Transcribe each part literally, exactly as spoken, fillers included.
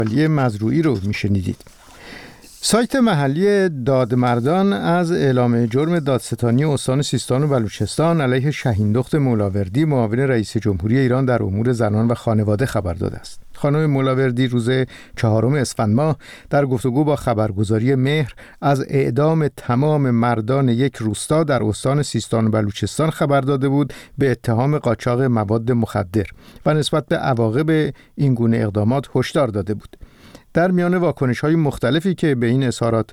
مزروعی رو میشنیدید. سایت محلی دادمردان از اعلام جرم دادستانی استان سیستان و بلوچستان علیه شهیندخت مولاوردی معاون رئیس جمهوری ایران در امور زنان و خانواده خبر داده است. خانم مولاوردی روز چهارم اسفند ماه در گفتگو با خبرگزاری مهر از اعدام تمام مردان یک روستا در استان سیستان و بلوچستان خبر داده بود به اتهام قاچاق مواد مخدر و نسبت به عواقب این گونه اقدامات هشدار داده بود. در میان واکنش‌های مختلفی که به این اظهارات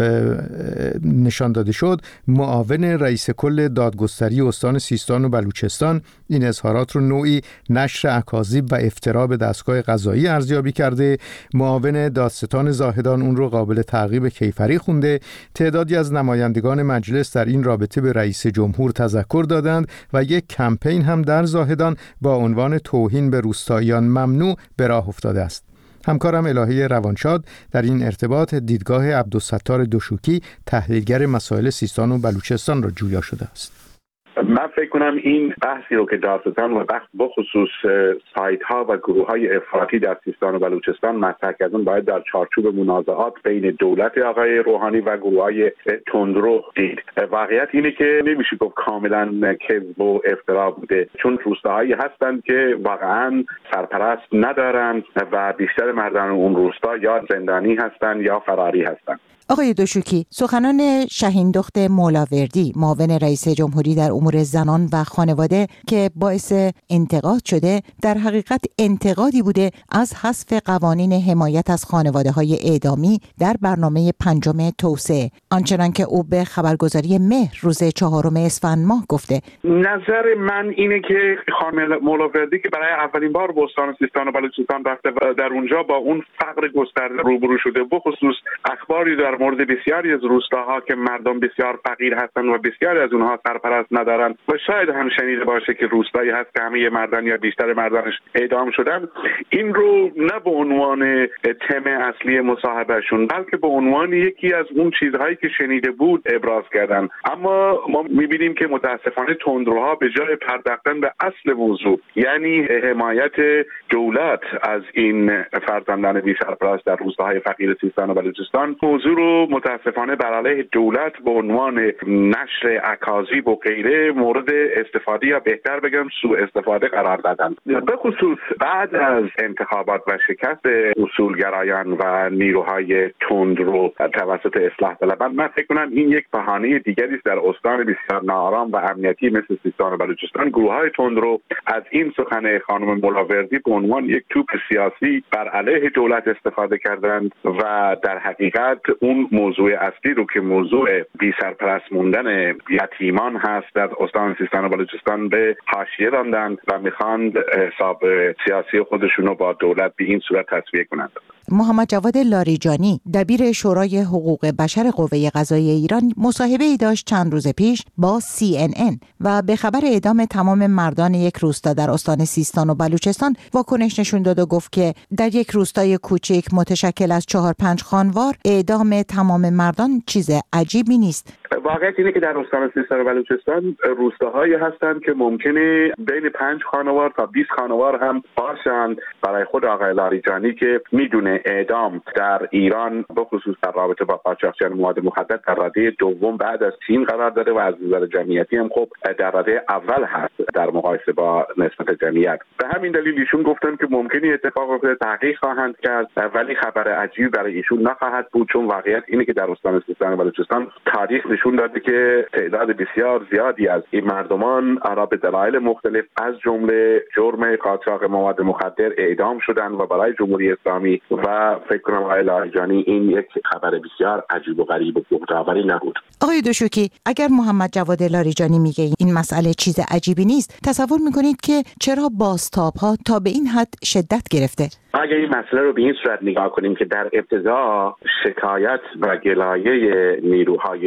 نشان داده شد، معاون رئیس کل دادگستری استان سیستان و بلوچستان این اظهارات رو نوعی نشر اکاذیب و افترا به دستگاه قضایی ارزیابی کرده، معاون دادستان زاهدان اون رو قابل تعقیب کیفری خونده، تعدادی از نمایندگان مجلس در این رابطه به رئیس جمهور تذکر دادند و یک کمپین هم در زاهدان با عنوان توهین به روستاییان ممنوع به راه افتاده است. همکارم الهی روانشاد در این ارتباط دیدگاه عبدالستار دشوکی تحلیلگر مسائل سیستان و بلوچستان را جویا شده است. من فکر کنم این بحثی رو که دادستان و بخش بخصوص سایت ها و گروه های افراطی در سیستان و بلوچستان مطرح کردن باید در چارچوب منازعات بین دولت آقای روحانی و گروه های تندرو دید. واقعیت اینه که نمیشه گفت کاملا کذب و افترا بوده، چون روستاهایی هستند که واقعا سرپرست ندارند و بیشتر مردان اون روستا یا زندانی هستند یا فراری هستند. آقای دشوکی، سخنان شهیندخت مولاوردی معاون رئیس جمهوری در امور زنان و خانواده که باعث انتقاد شده در حقیقت انتقادی بوده از حذف قوانین حمایت از خانواده‌های اعدامی در برنامه پنجم توسعه، آنچنان که او به خبرگزاری مهر روز چهارم اسفند ماه گفته. نظر من اینه که خانم مولاوردی که برای اولین بار به استان سیستان و بلوچستان رفته و در اونجا با اون فقر گسترده روبرو شده، بخصوص اخباری در مورد بسیاری از روستاها که مردم بسیار فقیر هستند و بسیاری از اونها سرپرست ندارند و شاید هم شنیده باشه که روستایی هست که همه مردان یا بیشتر مردانش اعدام شدن، این رو نه به عنوان تم اصلی مصاحبهشون بلکه به عنوان یکی از اون چیزهایی که شنیده بود ابراز کردن. اما ما میبینیم که متاسفانه تندروها به جای پرداختن به اصل موضوع، یعنی حمایت دولت از این فرزندان بی سرپرست در روستاهای فقیر سیستان و بلوچستان، موضوع رو متاسفانه بر علیه دولت به عنوان نشر اکاذیب و غیره مورد استفاده یا بهتر بگم سوء استفاده قرار دادن. به خصوص بعد از انتخابات و شکست اصولگرایان و نیروهای تندرو توسط اصلاح طلبان، من فکر کنم این یک بهانه دیگری است در استان بسیار ناآرام و امنیتی مثل سیستان و بلوچستان. گروه‌های تندرو از این سخن خانم مولاوردی به عنوان یک توپ سیاسی بر علیه دولت استفاده کردند و در حقیقت اون موضوع اصلی رو که موضوع بی سرپرست موندن یتیمان هست در استان سیستان و بلوچستان به حاشیه راندند و میخواند حساب سیاسی خودشون رو با دولت به این صورت تسویه کنند. محمد جواد لاریجانی، دبیر شورای حقوق بشر قوه قضاییه ایران، مصاحبه‌ای داشت چند روز پیش با سی ان ان و به خبر اعدام تمام مردان یک روستا در استان سیستان و بلوچستان واکنش نشون داد و گفت که در یک روستای کوچک متشکل از چهار پنج خانوار اعدام تمام مردان چیز عجیبی نیست. واقعیت اینه که در استان سیستان و بلوچستان روستاهایی هستند که ممکنه بین پنج خانوار تا بیست خانوار هم باشند. برای خود آقای لاریجانی که میدونه اعدام در ایران به خصوص در رابطه با قاچاقچیان مواد مخدر در رده دوم بعد از چین قرار داره و از نظر جمعیتی هم خب در رده اول هست در مقایسه با نسبت جمعیت. به همین دلیل ایشون گفتن که ممکنه اتفاق افتاده، تحقیق خواهند کرد، ولی خبر عجیبی برای ایشون نخواهد بود، چون واقعیت اینه که در استان سیستان و بلوچستان تاریخ نشون داده که تعداد بسیار زیادی از این مردمان را به دلایل مختلف از جمله جرم قاچاق مواد مخدر اعدام شدند و برای جمهوری اسلامی و فکر کنم آقای لاریجانی این یک خبر بسیار عجیب و غریب و بهت‌آوری نبود. آقای دشوکی، اگر محمد جواد لاریجانی میگه این مسئله چیز عجیبی نیست، تصور میکنید که چرا بازتاب‌ها تا به این حد شدت گرفته؟ اگر این مسئله رو به این صورت نگاه کنیم که در ابتدا شکایت و گلایه نیروهای تند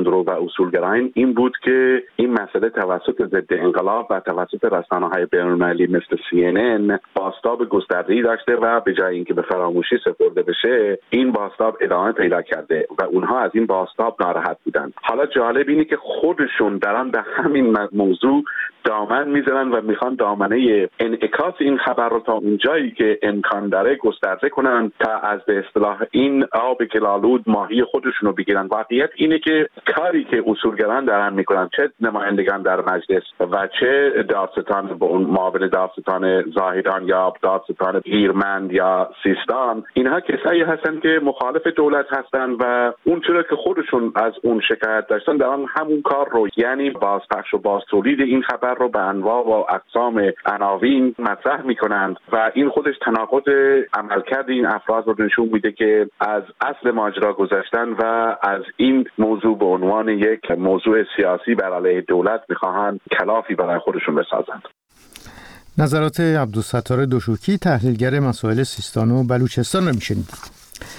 تندرو و اصولگرایان این بود که این مسئله توسط ضد انقلاب و توسط رسانه‌های بین‌المللی مثل سی ان ان بازتاب گسترده‌ای داشته و به جای اینکه به فراموشی سپرده بشه این بازتاب ادامه پیدا کرده و اونها از این بازتاب ناراحت بودن. حالا جالب اینه که خودشون دارن به همین موضوع دامن میزنن و میخوان دامنه انعکاس این خبر رو تا اونجایی که امکان داره گسترده کنن تا از به اصطلاح این آب گلالود ماهی خودشونو بگیرن. واقعیت اینه که کاری که اصولگران دارن میکنن، چه نمایندگان در مجلس و چه دادستان به اون معاون دادستان زاهدان یا دادستان هیرمند یا سیستان، اینها کسایی هستن که مخالف دولت هستن و اون چرا که خودشون از اون شکایت داشتن دارن همون کار رو، یعنی بازپخش و بازتولید این خبر رو به انواع و اقسام عناوین مطرح میکنند و این خودش تناقض عملکرد این افراد رو نشون میده که از اصل ماجرا گذشتن و از این موضوع به عنوان یک موضوع سیاسی بر علیه دولت میخواهند کلافی برای خودشون بسازند. نظرات عبدالستار دوشوکی، تحلیلگر مسائل سیستان و بلوچستان را میشنید.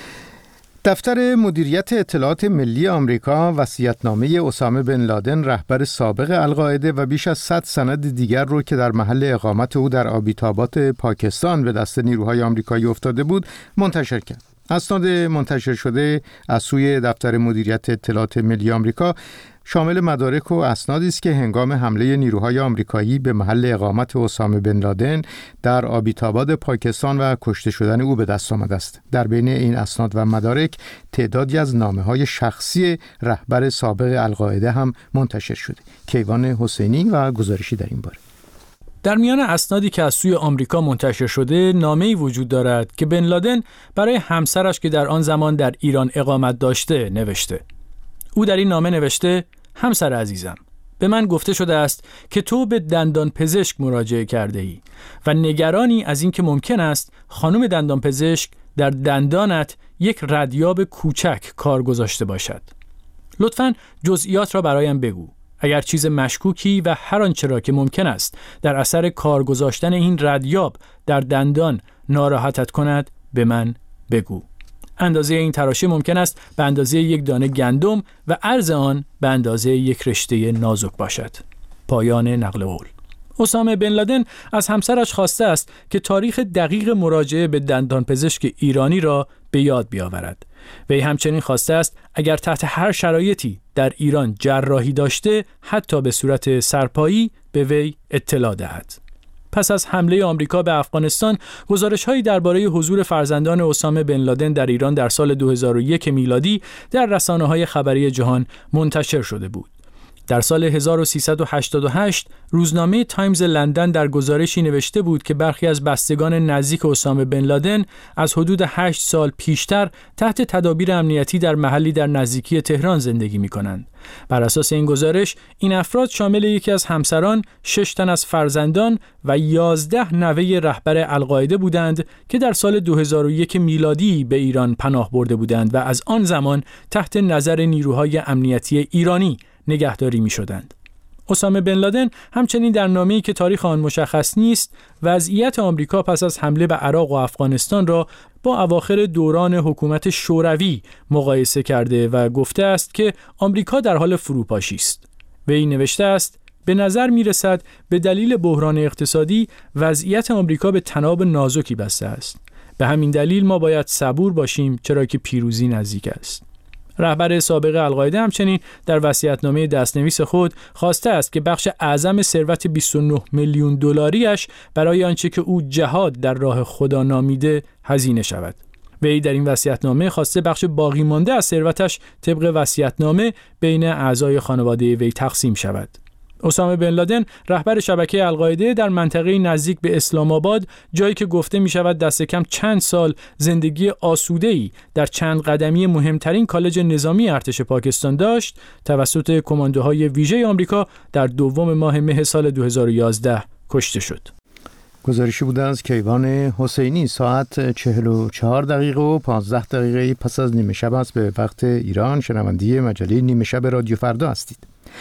دفتر مدیریت اطلاعات ملی آمریکا وصیت‌نامه اسامه بن لادن رهبر سابق القاعده و بیش از صد سند دیگر رو که در محل اقامت او در آبیتابات پاکستان به دست نیروهای آمریکایی افتاده بود منتشر کرد. اسناد منتشر شده از سوی دفتر مدیریت اطلاعات ملی آمریکا شامل مدارک و اسنادی است که هنگام حمله نیروهای آمریکایی به محل اقامت اسامه بن لادن در آبیتاباد پاکستان و کشته شدن او به دست آمده است. در بین این اسناد و مدارک تعدادی از نامه‌های شخصی رهبر سابق القاعده هم منتشر شده. کیوان حسینی و گزارشی در این باره. در میان اسنادی که از سوی آمریکا منتشر شده، نامه‌ای وجود دارد که بن لادن برای همسرش که در آن زمان در ایران اقامت داشته نوشته. او در این نامه نوشته: همسر عزیزم، به من گفته شده است که تو به دندان پزشک مراجعه کرده ای و نگرانی از این که ممکن است خانم دندان پزشک در دندانت یک ردیاب کوچک کار گذاشته باشد. لطفاً جزئیات را برایم بگو. اگر چیز مشکوکی و هر آنچه را که ممکن است در اثر کار گذاشتن این ردیاب در دندان ناراحتت کند به من بگو. اندازه این تراشه ممکن است به اندازه یک دانه گندم و عرض آن به اندازه یک رشته نازک باشد. پایان نقل قول. اسامه بن لادن از همسرش خواسته است که تاریخ دقیق مراجعه به دندان پزشک ایرانی را به یاد بیاورد. وی همچنین خواسته است اگر تحت هر شرایطی در ایران جراحی داشته، حتی به صورت سرپایی، به وی اطلاع دهد. پس از حمله آمریکا به افغانستان، گزارش‌هایی درباره حضور فرزندان اسامه بن لادن در ایران در سال دو هزار و یک میلادی در رسانه‌های خبری جهان منتشر شده بود. در سال هزار و سیصد و هشتاد و هشت روزنامه تایمز لندن در گزارشی نوشته بود که برخی از بستگان نزدیک اسامه بن لادن از حدود هشت سال پیشتر تحت تدابیر امنیتی در محلی در نزدیکی تهران زندگی می‌کنند. بر اساس این گزارش، این افراد شامل یکی از همسران، شش تن از فرزندان و یازده نوه رهبر القاعده بودند که در سال دو هزار و یک میلادی به ایران پناه برده بودند و از آن زمان تحت نظر نیروهای امنیتی ایرانی نگهداری می شدند. اسامه بن لادن همچنین در نامه‌ای که تاریخ آن مشخص نیست، وضعیت آمریکا پس از حمله به عراق و افغانستان را با اواخر دوران حکومت شوروی مقایسه کرده و گفته است که آمریکا در حال فروپاشی است. وی نوشته است: به نظر می رسد به دلیل بحران اقتصادی وضعیت آمریکا به تناب نازکی بسته است. به همین دلیل ما باید صبور باشیم، چرا که پیروزی نزدیک است. رهبر سابق القاعده همچنین در وصیت‌نامه دستنویس خود خواسته است که بخش اعظم ثروت بیست و نه میلیون دلاریش برای آنچه که او جهاد در راه خدا نامیده هزینه شود. وی در این وصیت‌نامه خواسته بخش باقی مانده از ثروتش طبق وصیت‌نامه بین اعضای خانواده وی تقسیم شود. اسامه بن لادن رهبر شبکه القاعده در منطقه نزدیک به اسلام آباد، جایی که گفته می شود دست کم چند سال زندگی آسوده‌ای در چند قدمی مهمترین کالج نظامی ارتش پاکستان داشت، توسط کماندوهای ویژه آمریکا در دوم ماه مه سال دو هزار و یازده کشته شد. گزارشی بوده از کیوان حسینی. ساعت چهل و چهار دقیقه و پانزده دقیقه پس از نیمه شب است به وقت ایران. شنونده مجله نیمه شب رادیو فردا هستید.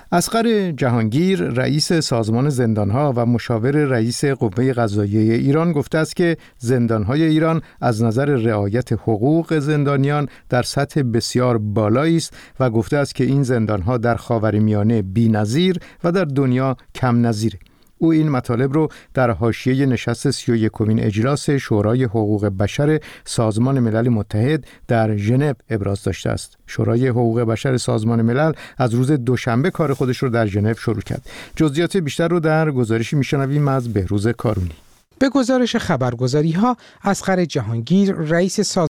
اصغر جهانگیر رئیس سازمان زندانها و مشاور رئیس قوه قضاییه ایران گفته است که زندانهای ایران از نظر رعایت حقوق زندانیان در سطح بسیار بالایی است و گفته است که این زندانها در خاورمیانه بی‌نظیر و در دنیا کم نظیره. او این مطالب رو در حاشیه نشست سی و یکمین اجلاس شورای حقوق بشر سازمان ملل متحد در ژنو ابراز داشته است. شورای حقوق بشر سازمان ملل از روز دوشنبه کار خودش رو در ژنو شروع کرد. جزئیات بیشتر رو در گزارشی میشنویم از بهروز کارونی. به گزارش خبرگزاری‌ها، اصغر جهانگیر رئیس